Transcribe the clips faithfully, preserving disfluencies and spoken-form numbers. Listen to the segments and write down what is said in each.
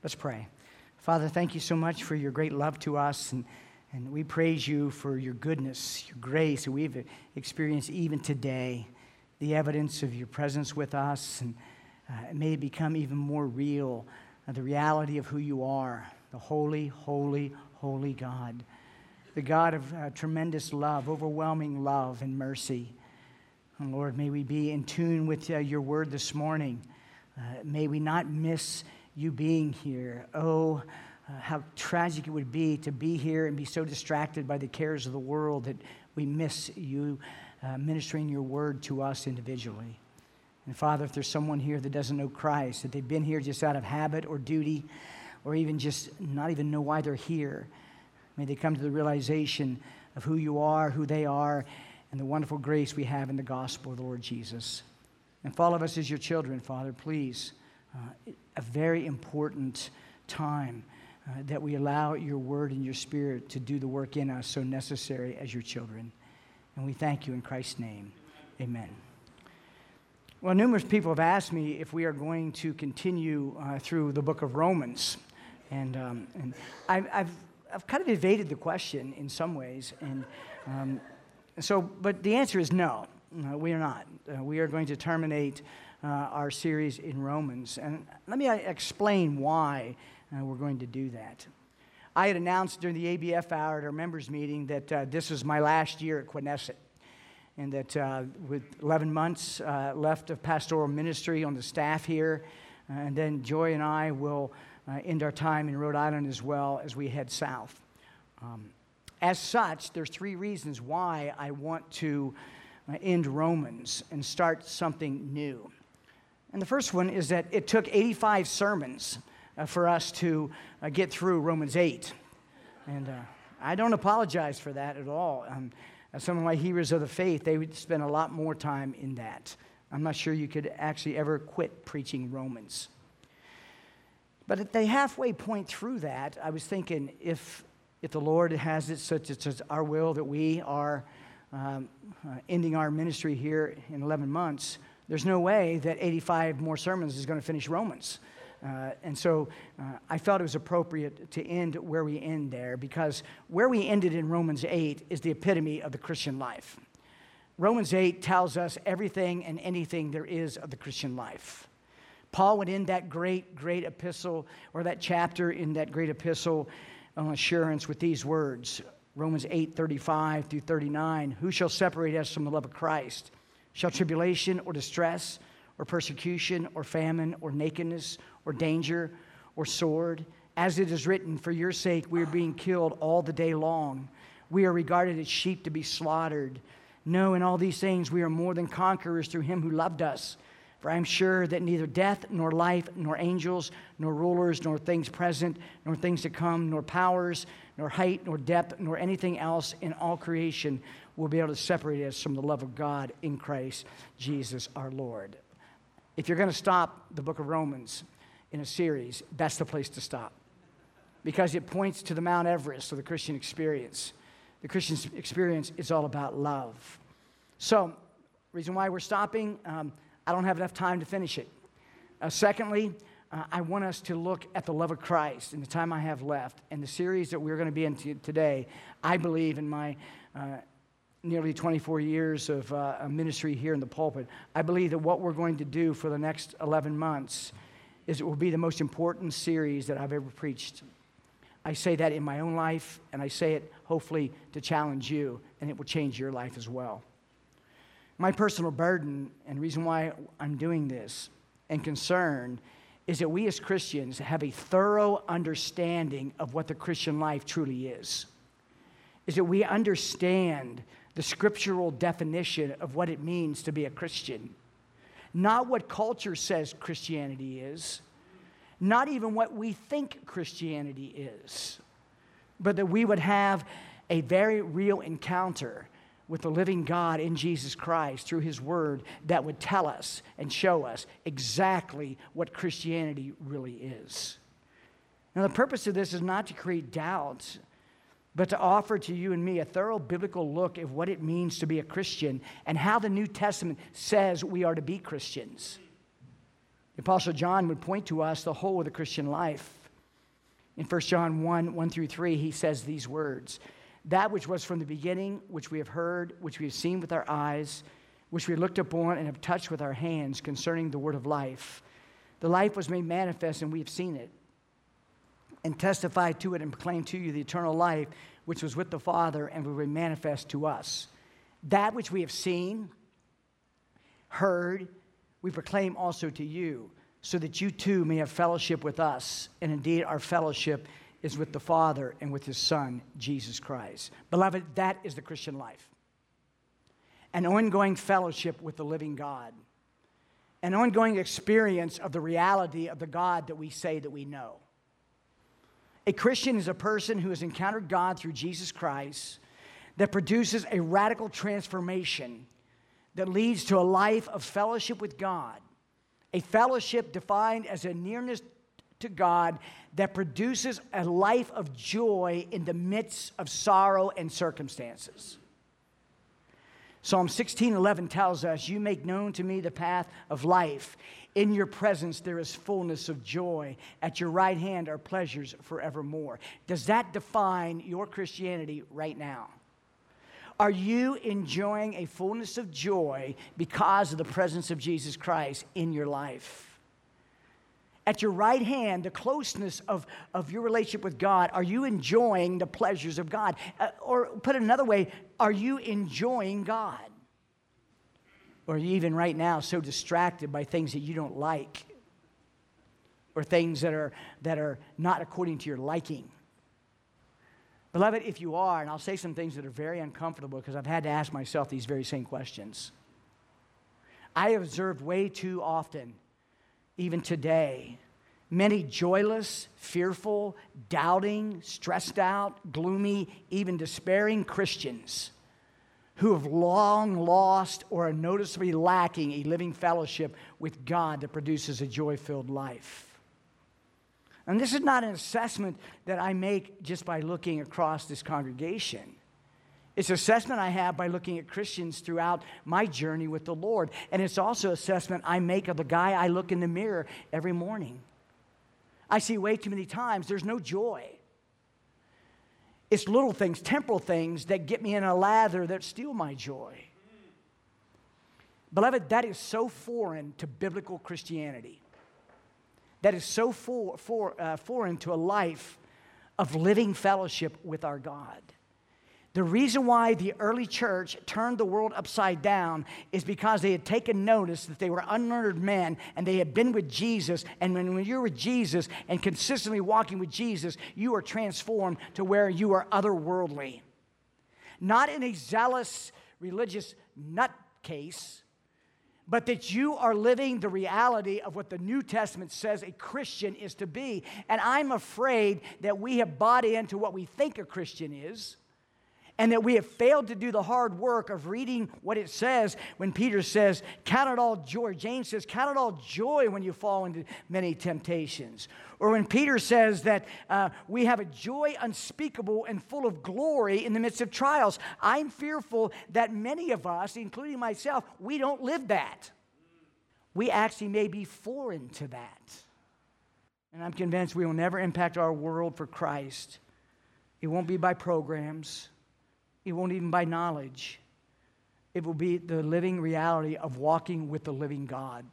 Let's pray. Father, thank you so much for your great love to us, and, and we praise you for your goodness, your grace that we've experienced even today, the evidence of your presence with us, and uh, may it become even more real, uh, the reality of who you are, the holy, holy, holy God, the God of uh, tremendous love, overwhelming love and mercy. And Lord, may we be in tune with uh, your word this morning. Uh, may we not miss you being here. Oh, uh, how tragic it would be to be here and be so distracted by the cares of the world that we miss you uh, ministering your word to us individually. And Father, if there's someone here that doesn't know Christ, that they've been here just out of habit or duty, or even just not even know why they're here, may they come to the realization of who you are, who they are, and the wonderful grace we have in the gospel of the Lord Jesus. And for all of us as your children, Father, please, uh, a very important time uh, that we allow your word and your spirit to do the work in us so necessary as your children. And we thank you in Christ's name. Amen. Well, numerous people have asked me if we are going to continue uh, through the book of Romans. And, um, and I, I've, I've kind of evaded the question in some ways. And um, so, but the answer is no, no we are not. Uh, we are going to terminate Uh, our series in Romans. And let me explain why uh, we're going to do that. I had announced during the A B F hour at our members meeting that uh, this was my last year at Quinnesset, and that uh, with eleven months uh, left of pastoral ministry on the staff here, uh, and then Joy and I will uh, end our time in Rhode Island as well as we head south. Um, as such, there's three reasons why I want to uh, end Romans and start something new. And the first one is that it took eighty-five sermons uh, for us to uh, get through Romans eight. And uh, I don't apologize for that at all. Um, some of my heroes of the faith, they would spend a lot more time in that. I'm not sure you could actually ever quit preaching Romans. But at the halfway point through that, I was thinking, if, if the Lord has it such as our will that we are um, uh, ending our ministry here in eleven months, there's no way that eighty-five more sermons is going to finish Romans. Uh, and so uh, I felt it was appropriate to end where we end there, because where we ended in Romans eight is the epitome of the Christian life. Romans eight tells us everything and anything there is of the Christian life. Paul would end that great, great epistle, or that chapter in that great epistle on assurance with these words, Romans eight, thirty-five through thirty-nine, who shall separate us from the love of Christ? Shall tribulation or distress or persecution or famine or nakedness or danger or sword? As it is written, for your sake we are being killed all the day long. We are regarded as sheep to be slaughtered. No, in all these things we are more than conquerors through him who loved us. For I am sure that neither death nor life nor angels nor rulers nor things present nor things to come nor powers nor height nor depth nor anything else in all creation will be able to separate us from the love of God in Christ Jesus our Lord. If you're going to stop the book of Romans in a series, that's the place to stop, because it points to the Mount Everest of the Christian experience. The Christian experience is all about love. So, reason why we're stopping, um, I don't have enough time to finish it. Uh, secondly, uh, I want us to look at the love of Christ in the time I have left. And the series that we're going to be in t- today, I believe in my uh, nearly twenty-four years of uh, ministry here in the pulpit, I believe that what we're going to do for the next eleven months is it will be the most important series that I've ever preached. I say that in my own life, and I say it hopefully to challenge you, and it will change your life as well. My personal burden and reason why I'm doing this and concern is that we as Christians have a thorough understanding of what the Christian life truly is. Is that we understand the scriptural definition of what it means to be a Christian. Not what culture says Christianity is, not even what we think Christianity is, but that we would have a very real encounter with the living God in Jesus Christ through his word that would tell us and show us exactly what Christianity really is. Now, the purpose of this is not to create doubts, but to offer to you and me a thorough biblical look at what it means to be a Christian and how the New Testament says we are to be Christians. The Apostle John would point to us the whole of the Christian life. In First John one, one through three, he says these words, "That which was from the beginning, which we have heard, which we have seen with our eyes, which we looked upon and have touched with our hands concerning the word of life. The life was made manifest, and we have seen it, and testified to it, and proclaimed to you the eternal life, which was with the Father, and will be manifest to us. That which we have seen, heard, we proclaim also to you, so that you too may have fellowship with us. And indeed, our fellowship is with the Father and with his Son, Jesus Christ." Beloved, that is the Christian life. An ongoing fellowship with the living God. An ongoing experience of the reality of the God that we say that we know. A Christian is a person who has encountered God through Jesus Christ that produces a radical transformation that leads to a life of fellowship with God. A fellowship defined as a nearness to God that produces a life of joy in the midst of sorrow and circumstances. Psalm sixteen eleven tells us, "You make known to me the path of life. In your presence there is fullness of joy. At your right hand are pleasures forevermore." Does that define your Christianity right now? Are you enjoying a fullness of joy because of the presence of Jesus Christ in your life? At your right hand, the closeness of, of your relationship with God, are you enjoying the pleasures of God? Uh, or put it another way, are you enjoying God? Or are you even right now so distracted by things that you don't like? Or things that are, that are not according to your liking? Beloved, if you are, and I'll say some things that are very uncomfortable because I've had to ask myself these very same questions. I have observed way too often, even today, many joyless, fearful, doubting, stressed out, gloomy, even despairing Christians who have long lost or are noticeably lacking a living fellowship with God that produces a joy-filled life. And this is not an assessment that I make just by looking across this congregation. It's an assessment I have by looking at Christians throughout my journey with the Lord. And it's also an assessment I make of the guy I look in the mirror every morning. I see way too many times there's no joy. It's little things, temporal things that get me in a lather that steal my joy. Beloved, that is so foreign to biblical Christianity. That is so for, for, uh, foreign to a life of living fellowship with our God. The reason why the early church turned the world upside down is because they had taken notice that they were unlearned men and they had been with Jesus. And when, when you're with Jesus and consistently walking with Jesus, you are transformed to where you are otherworldly. Not in a zealous religious nutcase, but that you are living the reality of what the New Testament says a Christian is to be. And I'm afraid that we have bought into what we think a Christian is, and that we have failed to do the hard work of reading what it says when Peter says, count it all joy. James says, count it all joy when you fall into many temptations. Or when Peter says that uh, we have a joy unspeakable and full of glory in the midst of trials. I'm fearful that many of us, including myself, we don't live that. We actually may be foreign to that. And I'm convinced we will never impact our world for Christ. It won't be by programs. It won't even by knowledge. It will be the living reality of walking with the living God.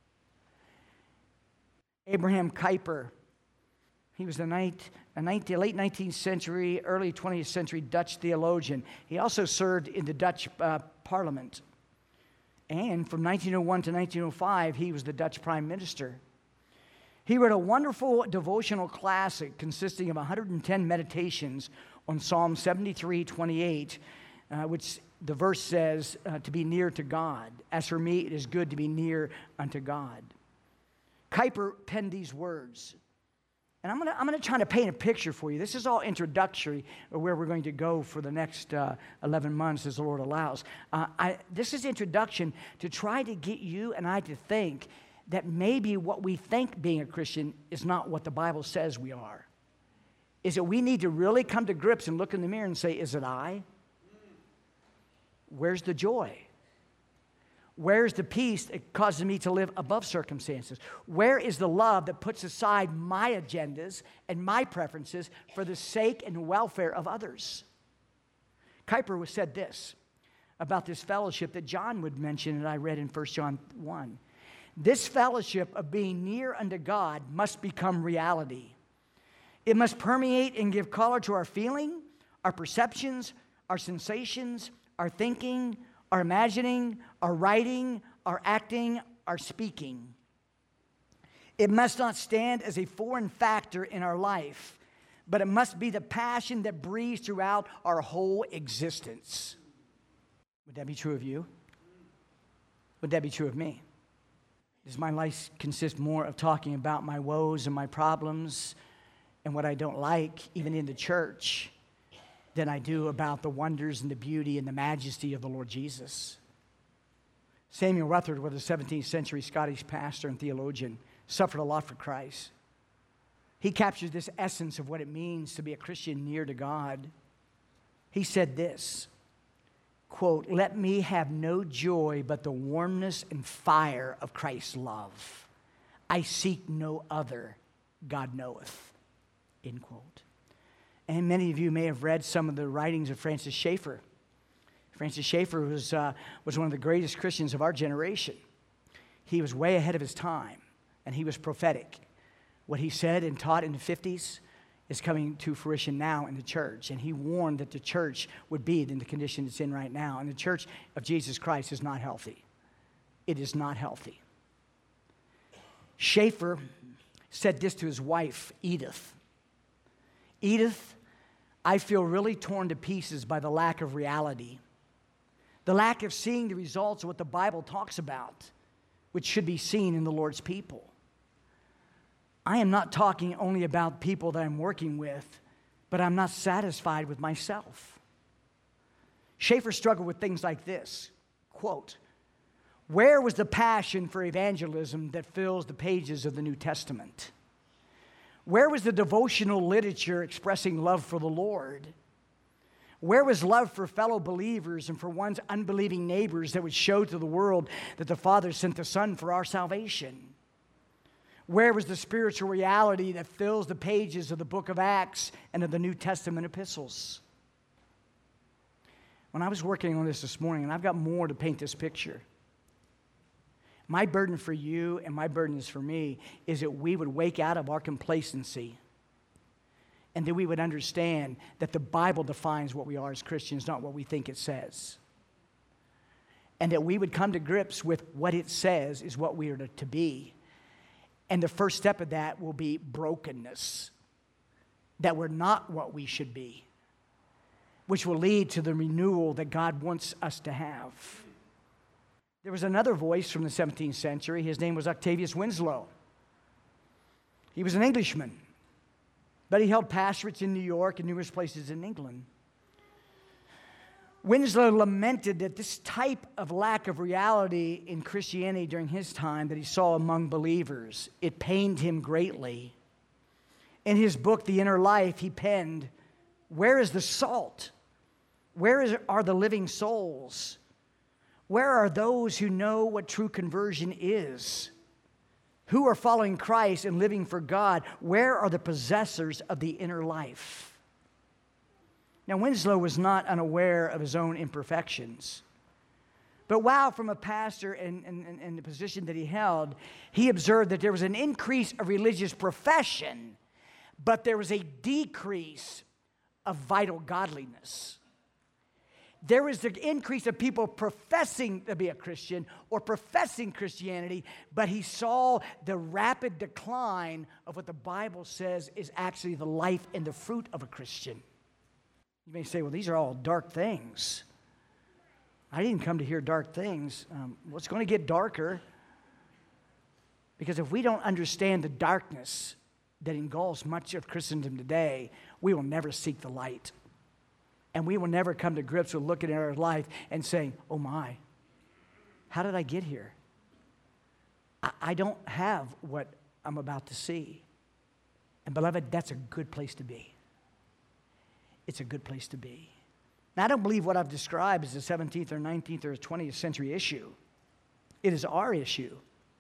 Abraham Kuyper, he was a, night, a nineteen, late nineteenth century, early twentieth century Dutch theologian. He also served in the Dutch uh, parliament. And from nineteen oh one to nineteen oh five, he was the Dutch prime minister. He wrote a wonderful devotional classic consisting of one hundred ten meditations on Psalm seventy-three twenty-eight, uh, which the verse says, uh, to be near to God. As for me, it is good to be near unto God. Kuyper penned these words. And I'm going to I'm gonna try to paint a picture for you. This is all introductory of where we're going to go for the next uh, eleven months as the Lord allows. Uh, I, this is introduction to try to get you and I to think that maybe what we think being a Christian is not what the Bible says we are. Is that we need to really come to grips and look in the mirror and say, is it I? Where's the joy? Where is the peace that causes me to live above circumstances? Where is the love that puts aside my agendas and my preferences for the sake and welfare of others? Kuyper said this about this fellowship that John would mention, and I read in First John one. This fellowship of being near unto God must become reality. It must permeate and give color to our feeling, our perceptions, our sensations, our thinking, our imagining, our writing, our acting, our speaking. It must not stand as a foreign factor in our life, but it must be the passion that breathes throughout our whole existence. Would that be true of you? Would that be true of me? Does my life consist more of talking about my woes and my problems and what I don't like, even in the church, than I do about the wonders and the beauty and the majesty of the Lord Jesus? Samuel Rutherford was a seventeenth century Scottish pastor and theologian, suffered a lot for Christ. He captures this essence of what it means to be a Christian near to God. He said this, quote, "Let me have no joy but the warmness and fire of Christ's love. I seek no other, God knoweth," end quote. And many of you may have read some of the writings of Francis Schaeffer. Francis Schaeffer was, uh, was one of the greatest Christians of our generation. He was way ahead of his time, and he was prophetic. What he said and taught in the fifties is coming to fruition now in the church. And he warned that the church would be in the condition it's in right now. And the church of Jesus Christ is not healthy. It is not healthy. Schaeffer said this to his wife, Edith. Edith, I feel really torn to pieces by the lack of reality, the lack of seeing the results of what the Bible talks about, which should be seen in the Lord's people. I am not talking only about people that I'm working with, but I'm not satisfied with myself. Schaeffer struggled with things like this, quote, "Where was the passion for evangelism that fills the pages of the New Testament? Where was the devotional literature expressing love for the Lord? Where was love for fellow believers and for one's unbelieving neighbors that would show to the world that the Father sent the Son for our salvation? Where was the spiritual reality that fills the pages of the book of Acts and of the New Testament epistles?" When I was working on this this morning, and I've got more to paint this picture, my burden for you and my burden is for me is that we would wake out of our complacency and that we would understand that the Bible defines what we are as Christians, not what we think it says. And that we would come to grips with what it says is what we are to, to be. And the first step of that will be brokenness, that we're not what we should be, which will lead to the renewal that God wants us to have. There was another voice from the seventeenth century. His name was Octavius Winslow. He was an Englishman, but he held pastorates in New York and numerous places in England. Winslow lamented that this type of lack of reality in Christianity during his time that he saw among believers, it pained him greatly. In his book, The Inner Life, he penned, "Where is the salt? Where is, are the living souls? Where are those who know what true conversion is? Who are following Christ and living for God? Where are the possessors of the inner life?" Now, Winslow was not unaware of his own imperfections. But while from a pastor and, and, and the position that he held, he observed that there was an increase of religious profession, but there was a decrease of vital godliness. There was the increase of people professing to be a Christian or professing Christianity, but he saw the rapid decline of what the Bible says is actually the life and the fruit of a Christian. You may say, well, these are all dark things. I didn't come to hear dark things. Um, well, it's going to get darker, because if we don't understand the darkness that engulfs much of Christendom today, we will never seek the light. And we will never come to grips with looking at our life and saying, oh my, how did I get here? I, I don't have what I'm about to see. And beloved, that's a good place to be. It's a good place to be. Now, I don't believe what I've described is a seventeenth or nineteenth or twentieth century issue. It is our issue.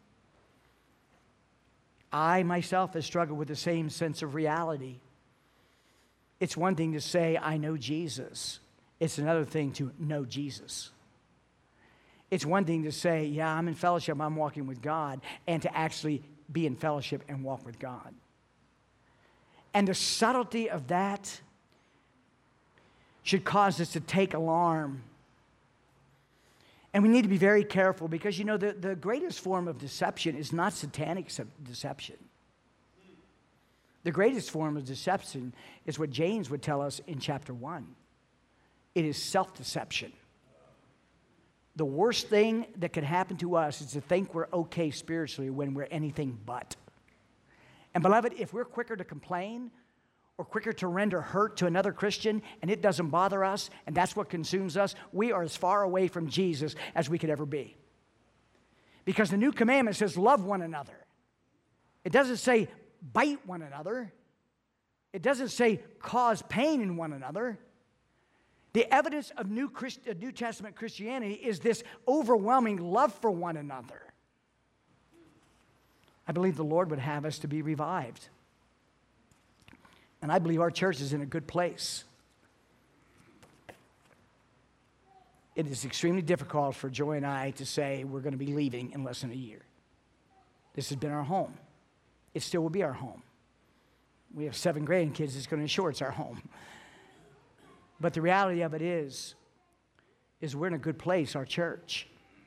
I myself have struggled with the same sense of reality. It's one thing to say, I know Jesus. It's another thing to know Jesus. It's one thing to say, yeah, I'm in fellowship, I'm walking with God, and to actually be in fellowship and walk with God. And the subtlety of that should cause us to take alarm. And we need to be very careful because, you know, the, the greatest form of deception is not satanic deception. The greatest form of deception is what James would tell us in chapter one. It is self-deception. The worst thing that could happen to us is to think we're okay spiritually when we're anything but. And beloved, if we're quicker to complain or quicker to render hurt to another Christian and it doesn't bother us and that's what consumes us, we are as far away from Jesus as we could ever be. Because the new commandment says love one another. It doesn't say bite one another. It doesn't say cause pain in one another. The evidence of New, Christ, New Testament Christianity is this overwhelming love for one another. I believe the Lord would have us to be revived. And I believe our church is in a good place. It is extremely difficult for Joy and I to say we're going to be leaving in less than a year. This has been our home. It still will be our home. We have seven grandkids. It's going to ensure it's our home. But the reality of it is, is we're in a good place, our church.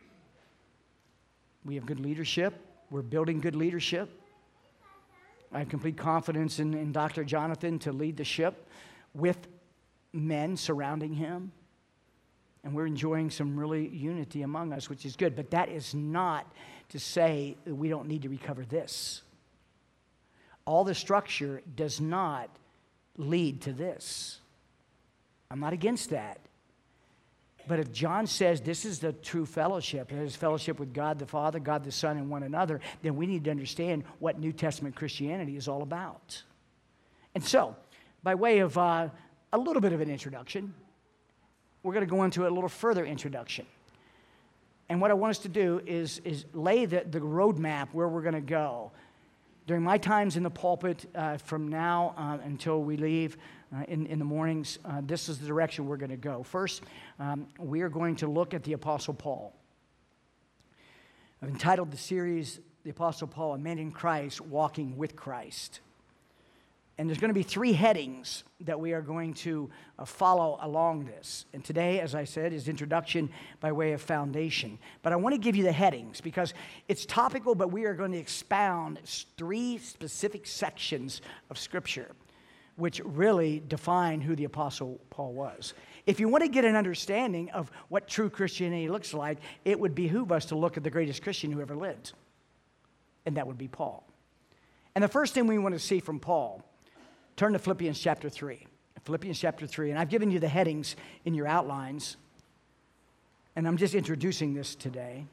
We have good leadership. We're building good leadership. I have complete confidence in, in Doctor Jonathan to lead the ship with men surrounding him. And we're enjoying some really unity among us, which is good. But that is not to say that we don't need to recover this. All the structure does not lead to this. I'm not against that. But if John says this is the true fellowship, it is fellowship with God the Father, God the Son, and one another, then we need to understand what New Testament Christianity is all about. And so, by way of uh, a little bit of an introduction, we're going to go into a little further introduction. And what I want us to do is, is lay the, the roadmap where we're going to go. During my times in the pulpit, uh, from now uh, until we leave uh, in, in the mornings, uh, this is the direction we're going to go. First, um, we are going to look at the Apostle Paul. I've entitled the series, The Apostle Paul, A Man in Christ, Walking with Christ. And there's going to be three headings that we are going to uh, follow along this. And today, as I said, is introduction by way of foundation. But I want to give you the headings because it's topical, but we are going to expound three specific sections of Scripture which really define who the Apostle Paul was. If you want to get an understanding of what true Christianity looks like, it would behoove us to look at the greatest Christian who ever lived. And that would be Paul. And the first thing we want to see from Paul, turn to Philippians chapter three. Philippians chapter three. And I've given you the headings in your outlines. And I'm just introducing this today.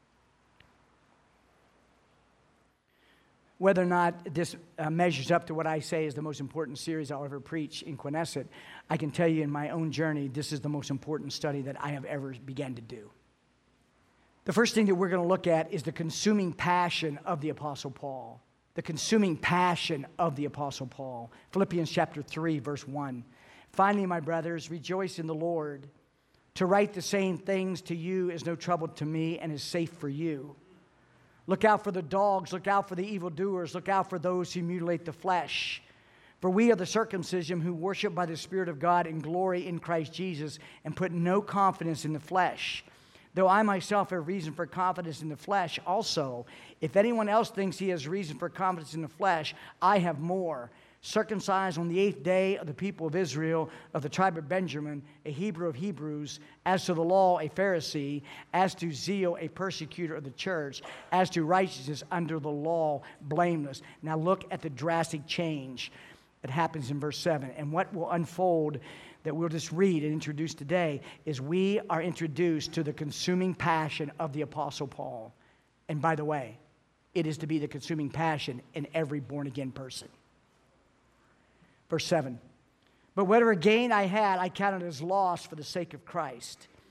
Whether or not this uh, measures up to what I say is the most important series I'll ever preach in Quinessett, I can tell you in my own journey, this is the most important study that I have ever begun to do. The first thing that we're going to look at is the consuming passion of the Apostle Paul. The consuming passion of the Apostle Paul. Philippians chapter three, verse one. Finally, my brothers, rejoice in the Lord. To write the same things to you is no trouble to me and is safe for you. Look out for the dogs, look out for the evildoers, look out for those who mutilate the flesh. For we are the circumcision who worship by the Spirit of God and glory in Christ Jesus and put no confidence in the flesh. Though I myself have reason for confidence in the flesh also, if anyone else thinks he has reason for confidence in the flesh, I have more. Circumcised on the eighth day of the people of Israel, of the tribe of Benjamin, a Hebrew of Hebrews, as to the law, a Pharisee, as to zeal, a persecutor of the church, as to righteousness under the law, blameless. Now look at the drastic change that happens in verse seven. And what will unfold that we'll just read and introduce today is we are introduced to the consuming passion of the Apostle Paul. And by the way, it is to be the consuming passion in every born-again person. Verse seven, but whatever gain I had, I counted as loss for the sake of Christ.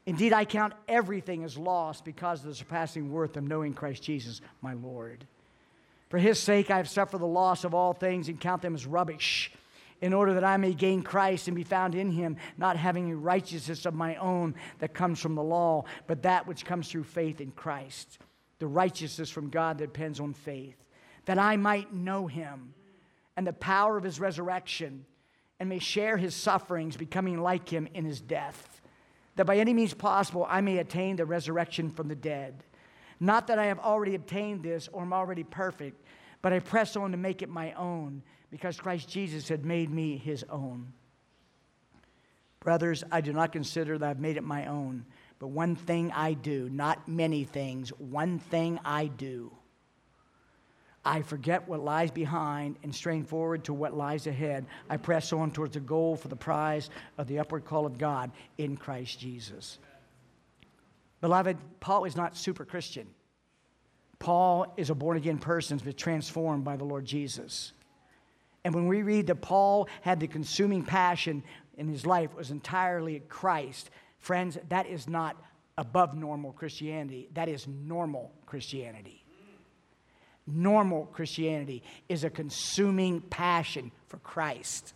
Indeed, I count everything as lost because of the surpassing worth of knowing Christ Jesus, my Lord. For his sake, I have suffered the loss of all things and count them as rubbish, in order that I may gain Christ and be found in him, not having a righteousness of my own that comes from the law, but that which comes through faith in Christ, the righteousness from God that depends on faith, that I might know him and the power of his resurrection, and may share his sufferings, becoming like him in his death, that by any means possible I may attain the resurrection from the dead. Not that I have already obtained this or am already perfect, but I press on to make it my own, because Christ Jesus had made me his own. Brothers, I do not consider that I've made it my own, but one thing I do, not many things, one thing I do. I forget what lies behind and strain forward to what lies ahead. I press on towards the goal for the prize of the upward call of God in Christ Jesus. Beloved, Paul is not super Christian. Paul is a born-again person who's been transformed by the Lord Jesus. And when we read that Paul had the consuming passion in his life was entirely Christ, friends, that is not above normal Christianity. That is normal Christianity. Normal Christianity is a consuming passion for Christ.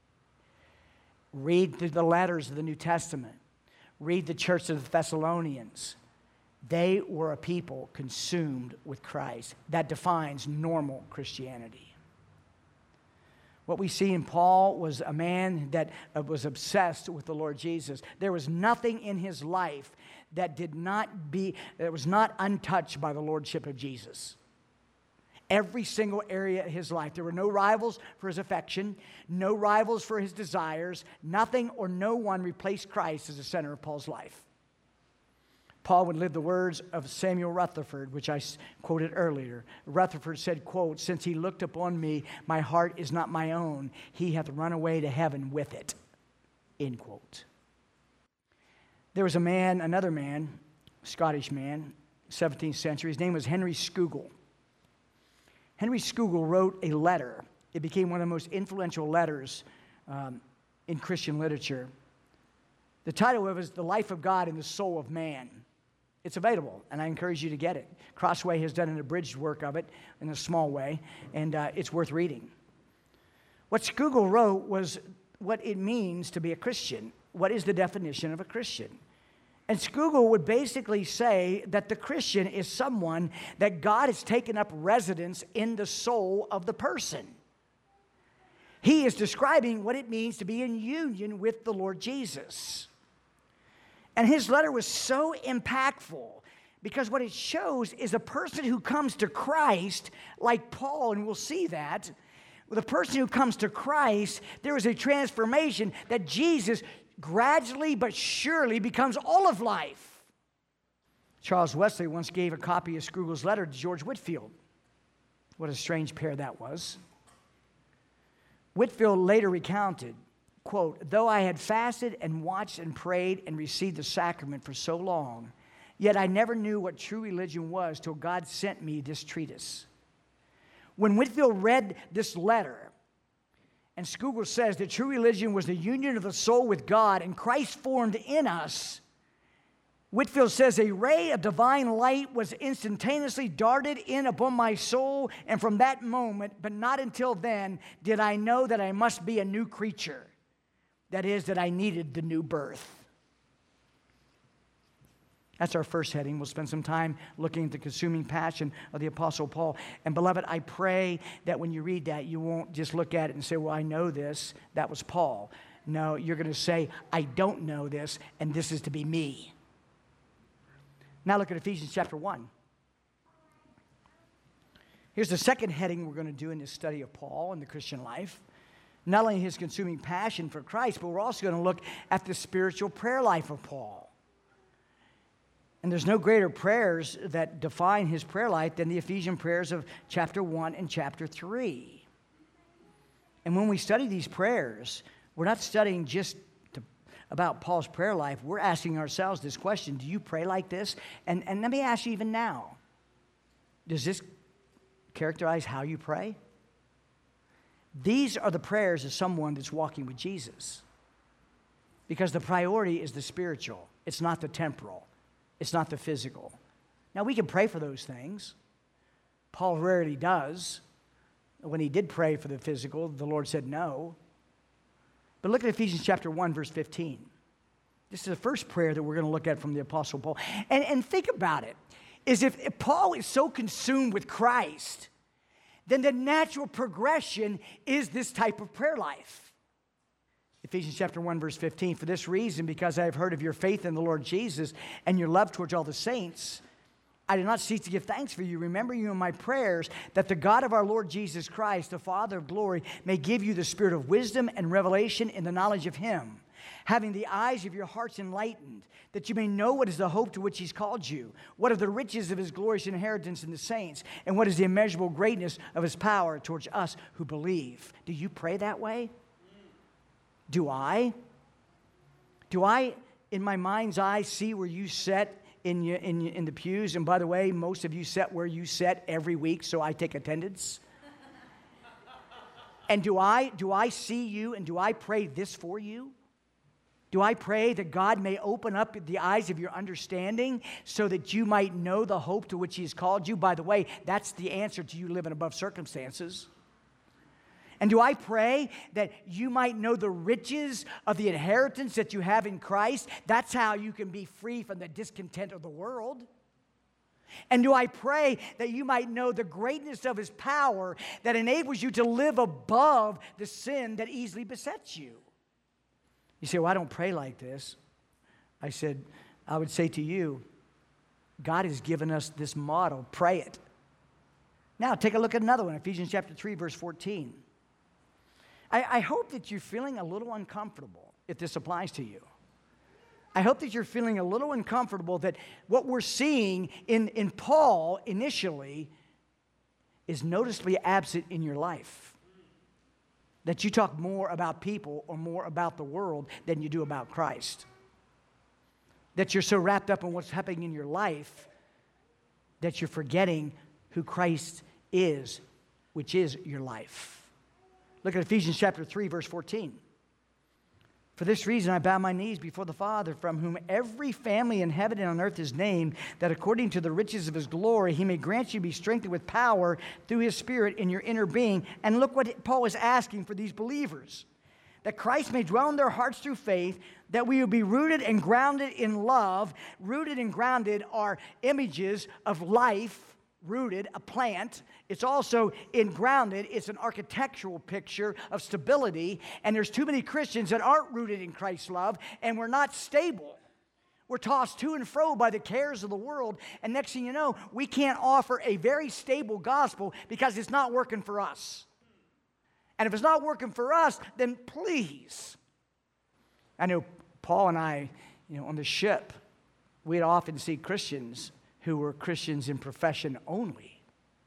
Read through the letters of the New Testament. Read the church of the Thessalonians. They were a people consumed with Christ. That defines normal Christianity. What we see in Paul was a man that was obsessed with the Lord Jesus. There was nothing in his life that did not be, that was not untouched by the lordship of Jesus. Every single area of his life. There were no rivals for his affection, no rivals for his desires. Nothing or no one replaced Christ as the center of Paul's life. Paul would live the words of Samuel Rutherford, which I quoted earlier. Rutherford said, quote, "Since he looked upon me, my heart is not my own. He hath run away to heaven with it." End quote. There was a man, another man, Scottish man, seventeenth century. His name was Henry Scougal. Henry Scougal wrote a letter. It became one of the most influential letters um, in Christian literature. The title of it is The Life of God in the Soul of Man. It's available, and I encourage you to get it. Crossway has done an abridged work of it in a small way, and uh, it's worth reading. What Scougal wrote was what it means to be a Christian. What is the definition of a Christian? And Scougal would basically say that the Christian is someone that God has taken up residence in the soul of the person. He is describing what it means to be in union with the Lord Jesus. And his letter was so impactful because what it shows is a person who comes to Christ, like Paul, and we'll see that. With a person who comes to Christ, there is a transformation that Jesus gradually but surely becomes all of life. Charles Wesley once gave a copy of Scougal's letter to George Whitefield. What a strange pair that was. Whitefield later recounted, quote, "Though I had fasted and watched and prayed and received the sacrament for so long, yet I never knew what true religion was till God sent me this treatise." When Whitefield read this letter, and Scougal says that true religion was the union of the soul with God and Christ formed in us, Whitefield says a ray of divine light was instantaneously darted in upon my soul, and from that moment, but not until then, did I know that I must be a new creature. That is, that I needed the new birth. That's our first heading. We'll spend some time looking at the consuming passion of the Apostle Paul. And beloved, I pray that when you read that, you won't just look at it and say, well, I know this. That was Paul. No, you're going to say, I don't know this, and this is to be me. Now look at Ephesians chapter one. Here's the second heading we're going to do in this study of Paul and the Christian life. Not only his consuming passion for Christ, but we're also going to look at the spiritual prayer life of Paul. And there's no greater prayers that define his prayer life than the Ephesian prayers of chapter one and chapter three. And when we study these prayers, we're not studying just to, about Paul's prayer life. We're asking ourselves this question: do you pray like this? And, and let me ask you even now, does this characterize how you pray? These are the prayers of someone that's walking with Jesus, because the priority is the spiritual. It's not the temporal. It's not the physical. Now, we can pray for those things. Paul rarely does. When he did pray for the physical, the Lord said no. But look at Ephesians chapter one, verse fifteen. This is the first prayer that we're going to look at from the Apostle Paul. And, and think about it. Is if, if Paul is so consumed with Christ, then the natural progression is this type of prayer life. Ephesians chapter one, verse fifteen, for this reason, because I have heard of your faith in the Lord Jesus and your love towards all the saints, I do not cease to give thanks for you, remembering you in my prayers, that the God of our Lord Jesus Christ, the Father of glory, may give you the spirit of wisdom and revelation in the knowledge of him, having the eyes of your hearts enlightened, that you may know what is the hope to which he's called you, what are the riches of his glorious inheritance in the saints, and what is the immeasurable greatness of his power towards us who believe. Do you pray that way? Do I? Do I, in my mind's eye, see where you sit in, your, in, your, in the pews? And by the way, most of you sit where you sit every week, so I take attendance. And do I, do I see you and do I pray this for you? Do I pray that God may open up the eyes of your understanding so that you might know the hope to which he has called you? By the way, that's the answer to you living above circumstances. And do I pray that you might know the riches of the inheritance that you have in Christ? That's how you can be free from the discontent of the world. And do I pray that you might know the greatness of his power that enables you to live above the sin that easily besets you? You say, well, I don't pray like this. I said, I would say to you, God has given us this model. Pray it. Now, take a look at another one, Ephesians chapter three, verse fourteen. I, I hope that you're feeling a little uncomfortable if this applies to you. I hope that you're feeling a little uncomfortable that what we're seeing in, in Paul initially is noticeably absent in your life. That you talk more about people or more about the world than you do about Christ. That you're so wrapped up in what's happening in your life that you're forgetting who Christ is, which is your life. Look at Ephesians chapter three, verse fourteen. For this reason I bow my knees before the Father, from whom every family in heaven and on earth is named, that according to the riches of his glory he may grant you to be strengthened with power through his Spirit in your inner being. And look what Paul is asking for these believers. That Christ may dwell in their hearts through faith, that we will be rooted and grounded in love. Rooted and grounded are images of life. Rooted, a plant. It's also in grounded. It's an architectural picture of stability. And there's too many Christians that aren't rooted in Christ's love, and we're not stable. We're tossed to and fro by the cares of the world, and next thing you know, we can't offer a very stable gospel because it's not working for us. And if it's not working for us, then please. I know Paul and I, you know, on the ship, we'd often see Christians who were Christians in profession only.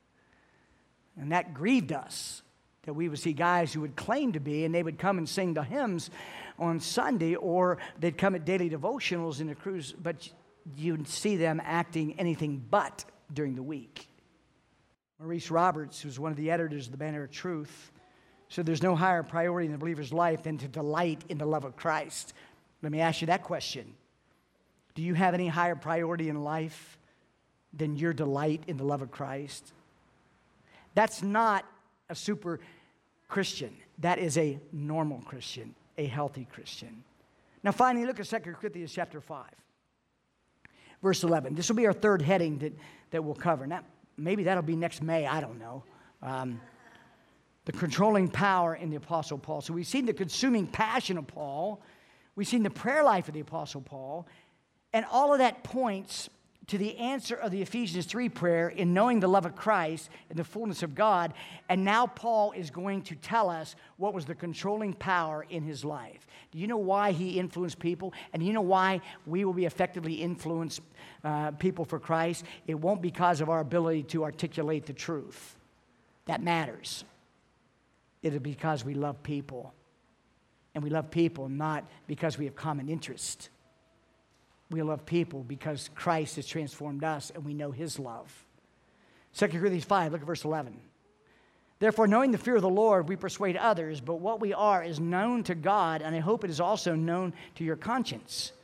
And that grieved us, that we would see guys who would claim to be, and they would come and sing the hymns on Sunday, or they'd come at daily devotionals in the cruise, but you'd see them acting anything but during the week. Maurice Roberts, who's one of the editors of the Banner of Truth, said there's no higher priority in the believer's life than to delight in the love of Christ. Let me ask you that question. Do you have any higher priority in life than your delight in the love of Christ? That's not a super Christian. That is a normal Christian, a healthy Christian. Now finally, look at Second Corinthians chapter five, verse eleven. This will be our third heading that, that we'll cover. Now, maybe that'll be next May, I don't know. Um, the controlling power in the Apostle Paul. So we've seen the consuming passion of Paul. We've seen the prayer life of the Apostle Paul. And all of that points to the answer of the Ephesians three prayer in knowing the love of Christ and the fullness of God. And now Paul is going to tell us what was the controlling power in his life. Do you know why he influenced people? And do you know why we will be effectively influence uh, people for Christ? It won't be because of our ability to articulate the truth. That matters. It'll be because we love people. And we love people not because we have common interest. We love people because Christ has transformed us and we know his love. Second Corinthians five, look at verse eleven. Therefore, knowing the fear of the Lord, we persuade others, but what we are is known to God, and I hope it is also known to your conscience.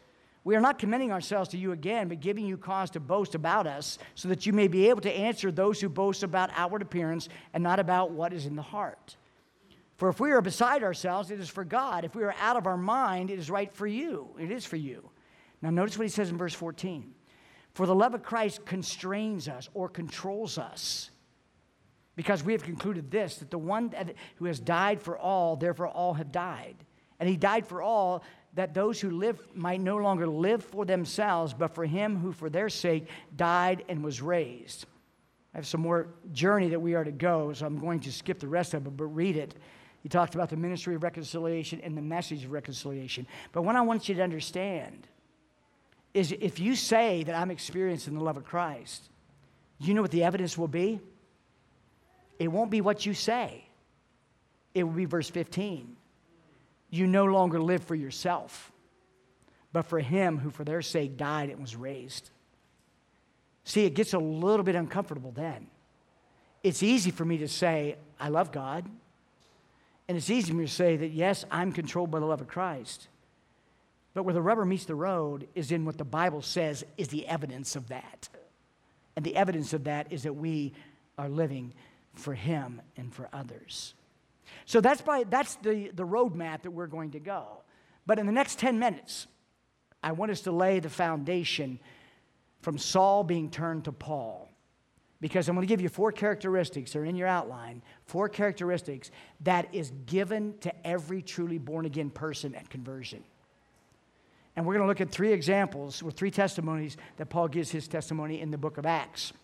We are not commending ourselves to you again, but giving you cause to boast about us, so that you may be able to answer those who boast about outward appearance and not about what is in the heart. For if we are beside ourselves, it is for God. If we are out of our mind, it is right for you. It is for you. Now notice what he says in verse fourteen. For the love of Christ constrains us or controls us, because we have concluded this, that the one that, who has died for all, therefore all have died. And he died for all, that those who live might no longer live for themselves, but for him who for their sake died and was raised. I have some more journey that we are to go, so I'm going to skip the rest of it, but read it. He talked about the ministry of reconciliation and the message of reconciliation. But what I want you to understand is if you say that I'm experiencing the love of Christ, you know what the evidence will be? It won't be what you say. It will be verse fifteen. You no longer live for yourself, but for him who for their sake died and was raised. See, it gets a little bit uncomfortable then. It's easy for me to say, I love God. And it's easy for me to say that, yes, I'm controlled by the love of Christ. But where the rubber meets the road is in what the Bible says is the evidence of that. And the evidence of that is that we are living for him and for others. So that's, by, that's the, the roadmap that we're going to go. But in the next ten minutes, I want us to lay the foundation from Saul being turned to Paul. Because I'm going to give you four characteristics, they're in your outline, four characteristics that is given to every truly born-again person at conversion. And we're going to look at three examples, or three testimonies that Paul gives his testimony in the book of Acts.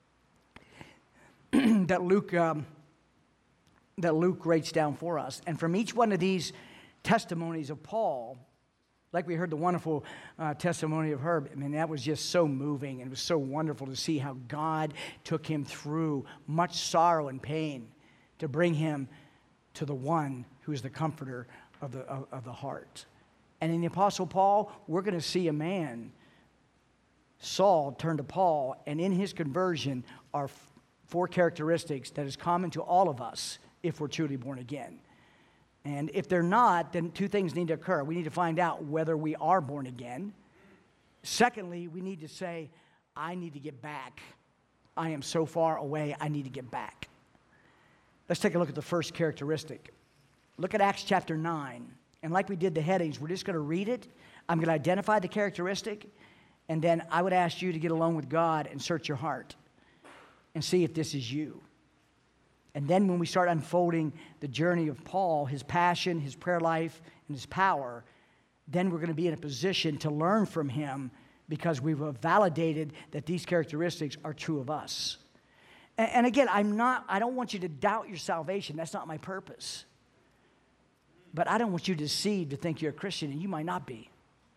that Luke... Um, that Luke writes down for us. And from each one of these testimonies of Paul, like we heard the wonderful uh, testimony of Herb, I mean, that was just so moving, and it was so wonderful to see how God took him through much sorrow and pain to bring him to the one who is the comforter of the, of, of the heart. And in the Apostle Paul, we're going to see a man, Saul, turn to Paul, and in his conversion are four characteristics that is common to all of us if we're truly born again. And if they're not, then two things need to occur. We need to find out whether we are born again. Secondly, we need to say, I need to get back. I am so far away, I need to get back. Let's take a look at the first characteristic. Look at Acts chapter nine. And like we did the headings, we're just going to read it. I'm going to identify the characteristic, and then I would ask you to get alone with God and search your heart and see if this is you. And then when we start unfolding the journey of Paul, his passion, his prayer life, and his power, then we're going to be in a position to learn from him because we've validated that these characteristics are true of us. And, and again, I'm not, I don't want you to doubt your salvation. That's not my purpose. But I don't want you deceived to think you're a Christian, and you might not be.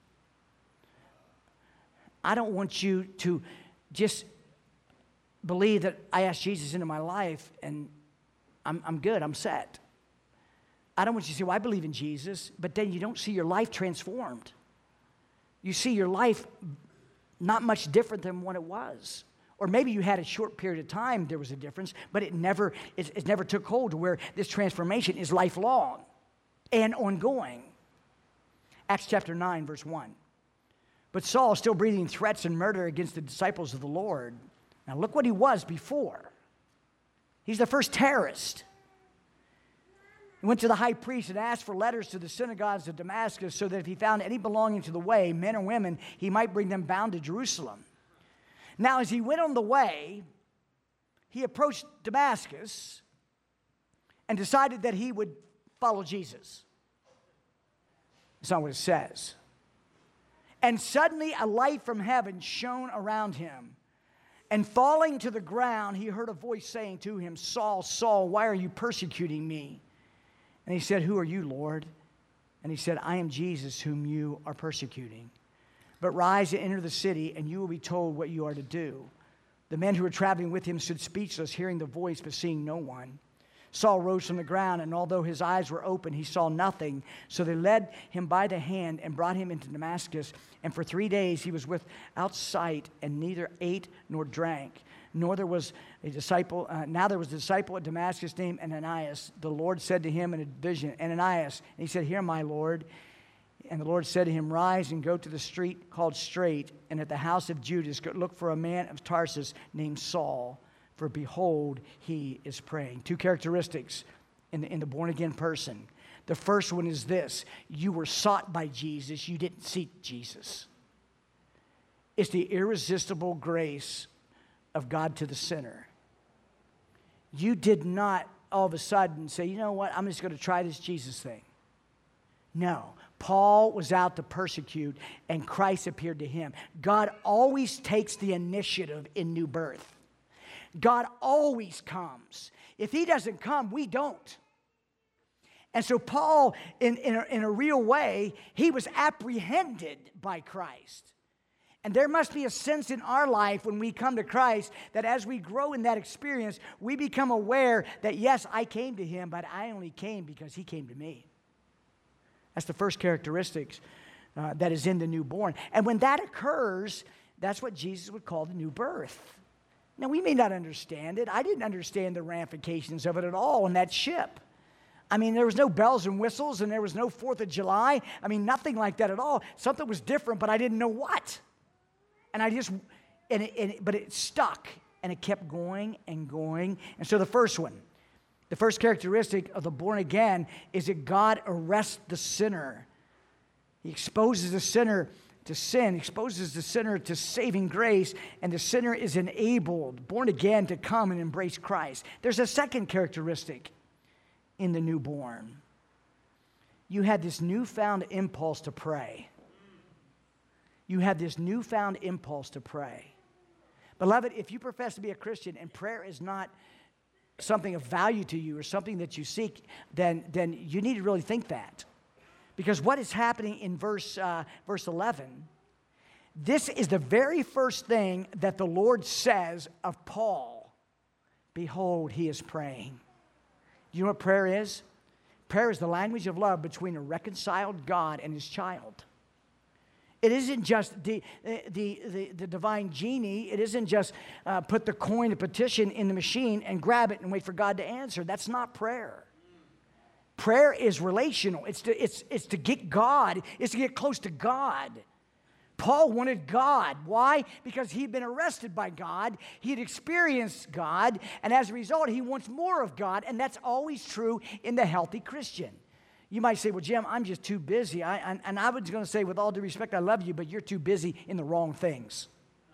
I don't want you to just believe that I asked Jesus into my life and I'm, I'm good, I'm set. I don't want you to say, well, I believe in Jesus, but then you don't see your life transformed. You see your life not much different than what it was. Or maybe you had a short period of time there was a difference, but it never, it, it never took hold to where this transformation is lifelong and ongoing. Acts chapter nine, verse one. But Saul, still breathing threats and murder against the disciples of the Lord. Now look what he was before. He's the first terrorist. He went to the high priest and asked for letters to the synagogues of Damascus so that if he found any belonging to the way, men or women, he might bring them bound to Jerusalem. Now as he went on the way, he approached Damascus and decided that he would follow Jesus. That's not what it says. And suddenly a light from heaven shone around him. And falling to the ground, he heard a voice saying to him, Saul, Saul, why are you persecuting me? And he said, who are you, Lord? And he said, I am Jesus whom you are persecuting. But rise and enter the city, and you will be told what you are to do. The men who were traveling with him stood speechless, hearing the voice, but seeing no one. Saul rose from the ground, and although his eyes were open, he saw nothing. So they led him by the hand and brought him into Damascus. And for three days he was without sight, and neither ate nor drank. Nor there was a disciple. Uh, now there was a disciple at Damascus named Ananias. The Lord said to him in a vision, Ananias. And he said, here, my Lord. And the Lord said to him, rise and go to the street called Straight, and at the house of Judas go look for a man of Tarsus named Saul, for behold, he is praying. Two characteristics in the, in the born-again person. The first one is this: you were sought by Jesus, you didn't seek Jesus. It's the irresistible grace of God to the sinner. You did not all of a sudden say, you know what, I'm just going to try this Jesus thing. No. Paul was out to persecute, and Christ appeared to him. God always takes the initiative in new birth. God always comes. If he doesn't come, we don't. And so Paul, in, in, a, in a real way, he was apprehended by Christ. And there must be a sense in our life when we come to Christ that as we grow in that experience, we become aware that, yes, I came to him, but I only came because he came to me. That's the first characteristic uh, that is in the newborn. And when that occurs, that's what Jesus would call the new birth. Now, we may not understand it. I didn't understand the ramifications of it at all on that ship. I mean, there was no bells and whistles, and there was no fourth of July. I mean, nothing like that at all. Something was different, but I didn't know what. And I just, and it, and it, but it stuck, and it kept going and going. And so the first one, the first characteristic of the born again is that God arrests the sinner. He exposes the sinner to sin, exposes the sinner to saving grace, and the sinner is enabled, born again, to come and embrace Christ. There's a second characteristic in the newborn. You had this newfound impulse to pray. You have this newfound impulse to pray. Beloved, if you profess to be a Christian and prayer is not something of value to you or something that you seek, then, then you need to really think that. Because what is happening in verse, uh, verse eleven, this is the very first thing that the Lord says of Paul. Behold, he is praying. Do you know what prayer is? Prayer is the language of love between a reconciled God and his child. It isn't just the, the, the, the divine genie. It isn't just uh, put the coin, the petition in the machine and grab it and wait for God to answer. That's not prayer. Prayer is relational. It's to, it's, it's to get God. It's to get close to God. Paul wanted God. Why? Because he'd been arrested by God. He had experienced God. And as a result, he wants more of God. And that's always true in the healthy Christian. You might say, well, Jim, I'm just too busy. I, and, and I was going to say, with all due respect, I love you, but you're too busy in the wrong things.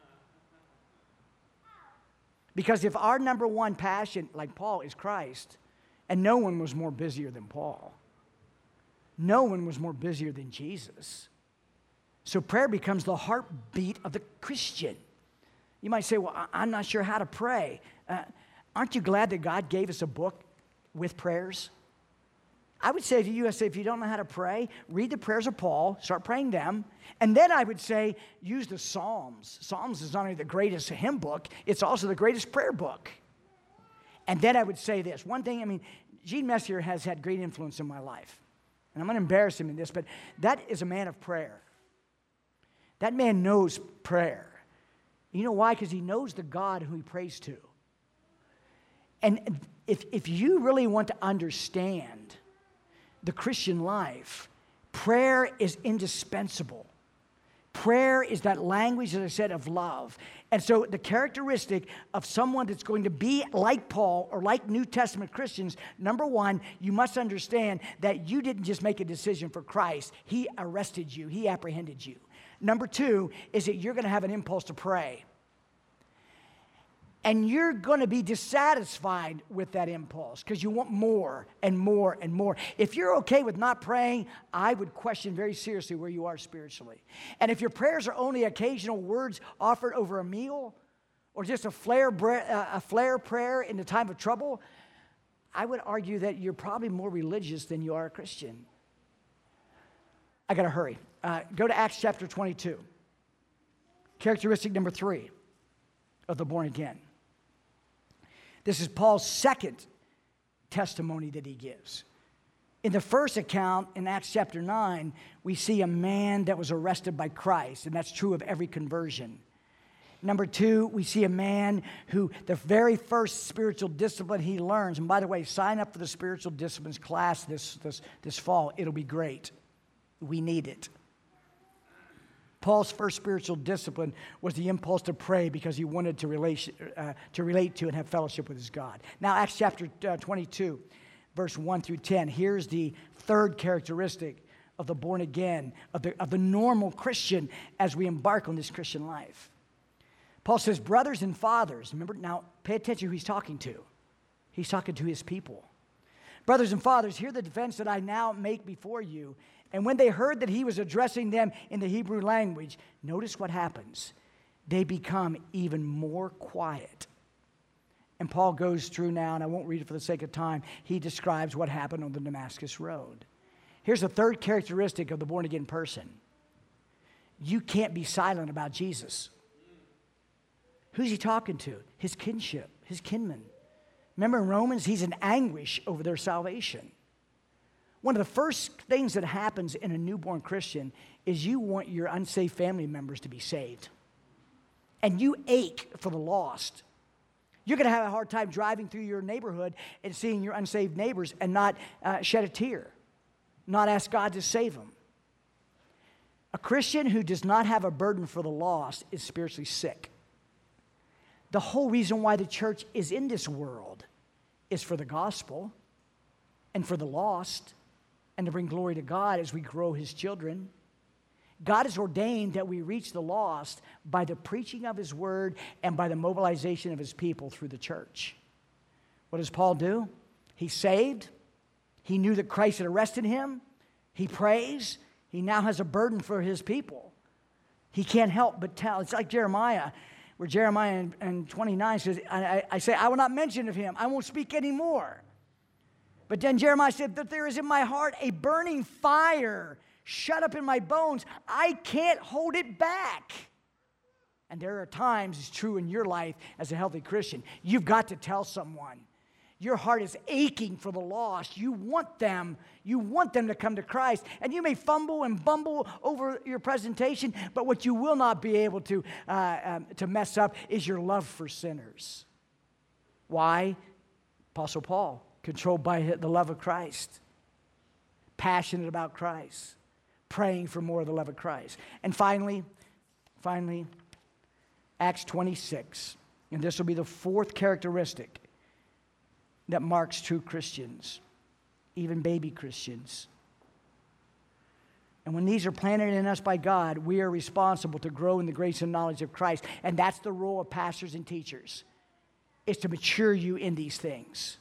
Because if our number one passion, like Paul, is Christ, and no one was more busier than Paul. No one was more busier than Jesus. So prayer becomes the heartbeat of the Christian. You might say, well, I'm not sure how to pray. Uh, aren't you glad that God gave us a book with prayers? I would say to you, I say, if you don't know how to pray, read the prayers of Paul, start praying them. And then I would say, use the Psalms. Psalms is not only the greatest hymn book, it's also the greatest prayer book. And then I would say this. One thing, I mean, Gene Messier has had great influence in my life. And I'm going to embarrass him in this, but that is a man of prayer. That man knows prayer. You know why? Because he knows the God who he prays to. And if, if you really want to understand the Christian life, prayer is indispensable. Prayer is that language, as I said, of love. And so the characteristic of someone that's going to be like Paul or like New Testament Christians, number one, you must understand that you didn't just make a decision for Christ. He arrested you. He apprehended you. Number two is that you're going to have an impulse to pray. And you're going to be dissatisfied with that impulse because you want more and more and more. If you're okay with not praying, I would question very seriously where you are spiritually. And if your prayers are only occasional words offered over a meal or just a flare, a flare prayer in the time of trouble, I would argue that you're probably more religious than you are a Christian. I got to hurry. Uh, go to Acts chapter twenty-two. Characteristic number three of the born again. This is Paul's second testimony that he gives. In the first account, in Acts chapter nine, we see a man that was arrested by Christ, and that's true of every conversion. Number two, we see a man who the very first spiritual discipline he learns, and by the way, sign up for the spiritual disciplines class this, this, this fall. It'll be great. We need it. Paul's first spiritual discipline was the impulse to pray because he wanted to relate, uh, to relate to and have fellowship with his God. Now, Acts chapter uh, twenty-two, verse one through ten. Here's the third characteristic of the born again, of the, of the normal Christian as we embark on this Christian life. Paul says, brothers and fathers. Remember, now pay attention who he's talking to. He's talking to his people. Brothers and fathers, hear the defense that I now make before you. And when they heard that he was addressing them in the Hebrew language, notice what happens. They become even more quiet. And Paul goes through now, and I won't read it for the sake of time. He describes what happened on the Damascus Road. Here's the third characteristic of the born-again person. You can't be silent about Jesus. Who's he talking to? His kinship, his kinmen. Remember in Romans, he's in anguish over their salvation. One of the first things that happens in a newborn Christian is you want your unsaved family members to be saved. And you ache for the lost. You're going to have a hard time driving through your neighborhood and seeing your unsaved neighbors and not uh, shed a tear, not ask God to save them. A Christian who does not have a burden for the lost is spiritually sick. The whole reason why the church is in this world is for the gospel and for the lost, and to bring glory to God as we grow his children. God has ordained that we reach the lost by the preaching of his word and by the mobilization of his people through the church. What does Paul do? He's saved. He knew that Christ had arrested him. He prays. He now has a burden for his people. He can't help but tell. It's like Jeremiah, where Jeremiah in, in twenty-nine says, I, I, I say, I will not mention of him. I won't speak anymore. But then Jeremiah said that there is in my heart a burning fire shut up in my bones. I can't hold it back. And there are times, it's true in your life as a healthy Christian, you've got to tell someone. Your heart is aching for the lost. You want them, you want them to come to Christ. And you may fumble and bumble over your presentation, but what you will not be able to, uh, um, to mess up is your love for sinners. Why? Apostle Paul. Controlled by the love of Christ, passionate about Christ, praying for more of the love of Christ. And finally, finally, Acts twenty-six, and this will be the fourth characteristic that marks true Christians, even baby Christians. And when these are planted in us by God, we are responsible to grow in the grace and knowledge of Christ. And that's the role of pastors and teachers, is to mature you in these things.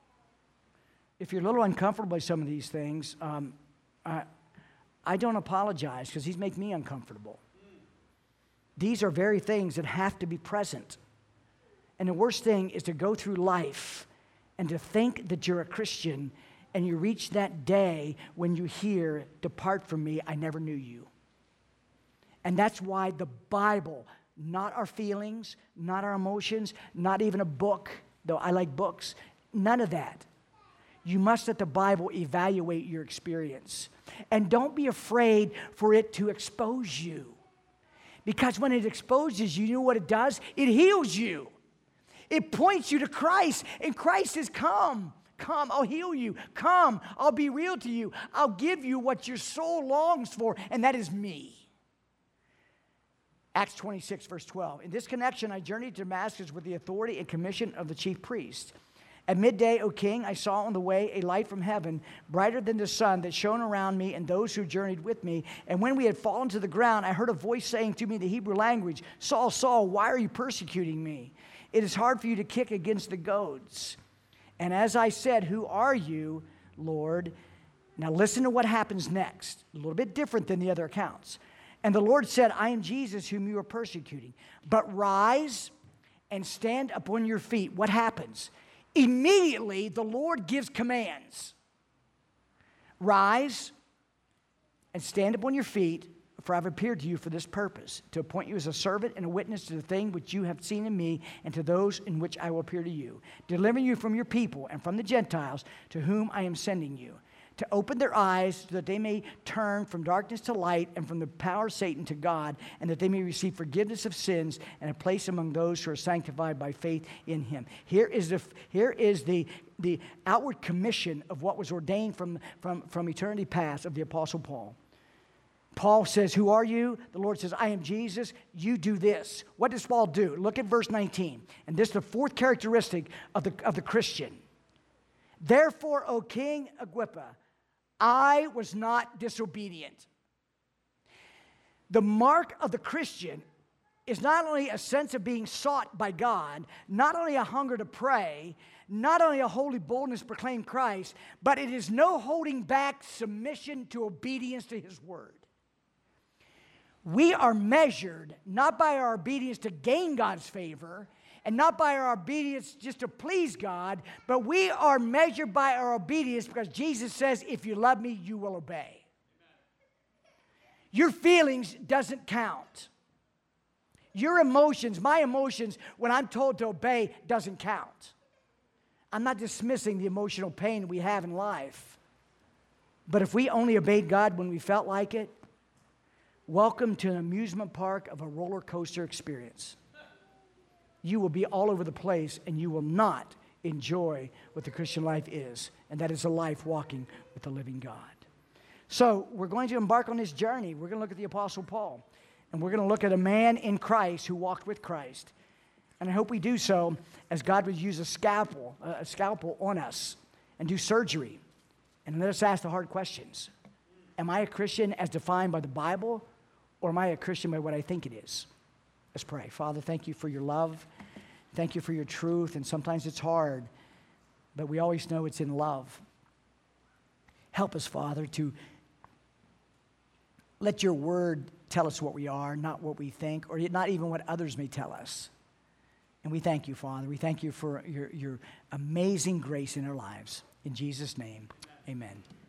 If you're a little uncomfortable by some of these things, um, I, I don't apologize, because these make me uncomfortable. These are very things that have to be present. And the worst thing is to go through life and to think that you're a Christian and you reach that day when you hear, depart from me, I never knew you. And that's why the Bible, not our feelings, not our emotions, not even a book, though I like books, none of that. You must let the Bible evaluate your experience. And don't be afraid for it to expose you. Because when it exposes you, you know what it does? It heals you. It points you to Christ. And Christ says, come, come, I'll heal you. Come, I'll be real to you. I'll give you what your soul longs for, and that is me. Acts twenty-six, verse twelve. In this connection, I journeyed to Damascus with the authority and commission of the chief priest. At midday, O king, I saw on the way a light from heaven, brighter than the sun, that shone around me and those who journeyed with me. And when we had fallen to the ground, I heard a voice saying to me in the Hebrew language, Saul, Saul, why are you persecuting me? It is hard for you to kick against the goads. And as I said, who are you, Lord? Now listen to what happens next. A little bit different than the other accounts. And the Lord said, I am Jesus whom you are persecuting. But rise and stand upon your feet. What happens? Immediately, the Lord gives commands. Rise and stand upon your feet, for I have appeared to you for this purpose, to appoint you as a servant and a witness to the thing which you have seen in me, and to those in which I will appear to you, delivering you from your people and from the Gentiles to whom I am sending you, to open their eyes so that they may turn from darkness to light and from the power of Satan to God, and that they may receive forgiveness of sins and a place among those who are sanctified by faith in him. Here is the, here is the, the outward commission of what was ordained from, from, from eternity past of the Apostle Paul. Paul says, who are you? The Lord says, I am Jesus. You do this. What does Paul do? Look at verse nineteen. And this is the fourth characteristic of the, of the Christian. Therefore, O King Agrippa, I was not disobedient. The mark of the Christian is not only a sense of being sought by God, not only a hunger to pray, not only a holy boldness to proclaim Christ, but it is no holding back submission to obedience to His word. We are measured not by our obedience to gain God's favor and not by our obedience just to please God, but we are measured by our obedience because Jesus says, if you love me, you will obey. Your feelings doesn't count. Your emotions, my emotions, when I'm told to obey, doesn't count. I'm not dismissing the emotional pain we have in life. But if we only obeyed God when we felt like it, welcome to an amusement park of a roller coaster experience. You will be all over the place and you will not enjoy what the Christian life is, and that is a life walking with the living God. So we're going to embark on this journey. We're going to look at the Apostle Paul, and we're going to look at a man in Christ who walked with Christ. And I hope we do so as God would use a scalpel, a scalpel on us and do surgery. And let us ask the hard questions. Am I a Christian as defined by the Bible, or am I a Christian by what I think it is? Let's pray. Father, thank you for your love. Thank you for your truth. And sometimes it's hard, but we always know it's in love. Help us, Father, to let your word tell us what we are, not what we think, or not even what others may tell us. And we thank you, Father. We thank you for your, your amazing grace in our lives. In Jesus' name, amen.